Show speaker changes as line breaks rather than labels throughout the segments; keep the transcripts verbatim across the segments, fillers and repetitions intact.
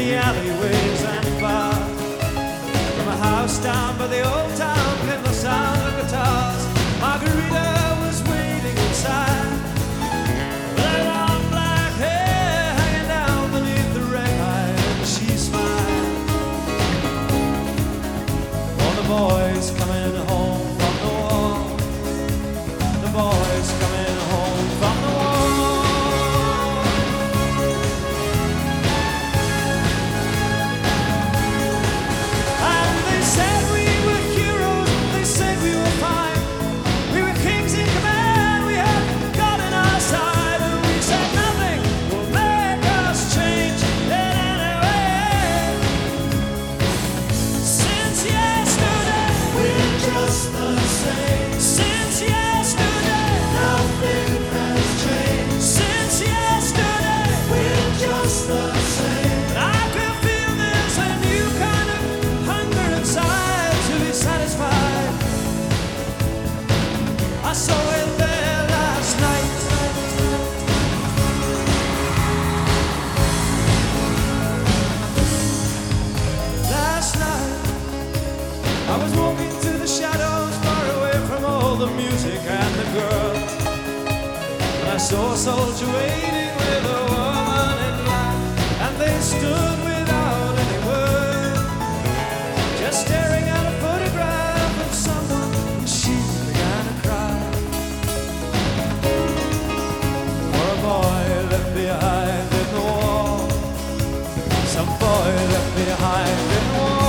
the alleyways and bars. From a house down by the old town came the sound of guitars. Margarita was waiting inside, with her long black hair hanging down beneath the red light, and she smiled. All the boys coming home from the war, the boys coming home from the war. I saw a soldier waiting with a woman in line, and they stood without any word, just staring at a photograph of someone, and she began to cry. For a boy left behind in the war, some boy left behind in the war.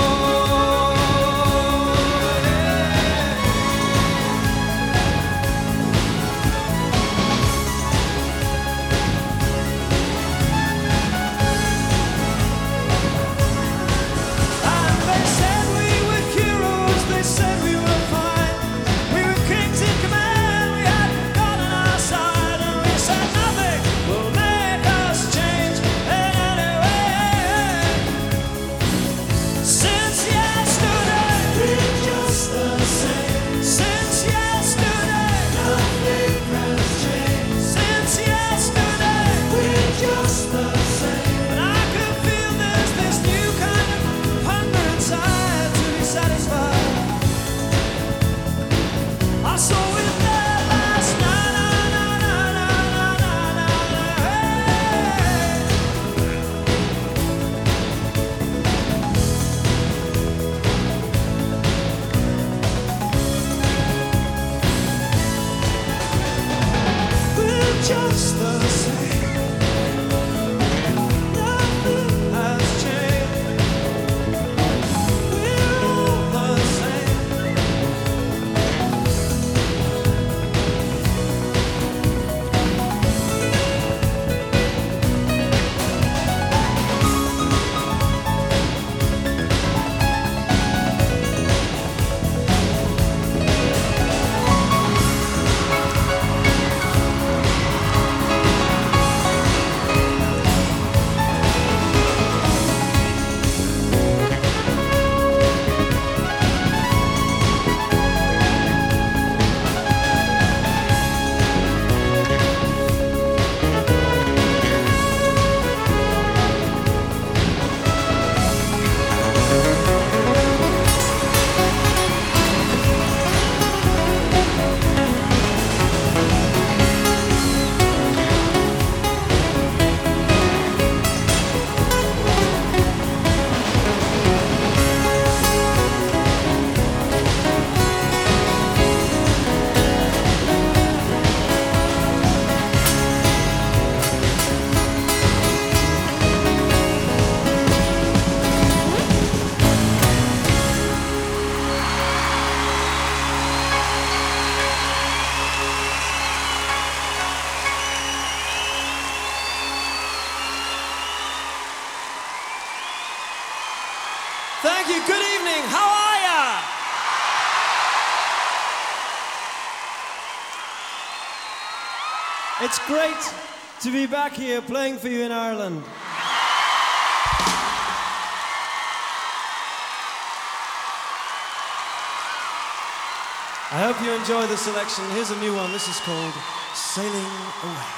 Just the same, nothing has changed. We're all the same. Thank you. Good evening. How are ya? It's great to be back here playing for you in Ireland. I hope you enjoy the selection. Here's a new one. This is called Sailing Away.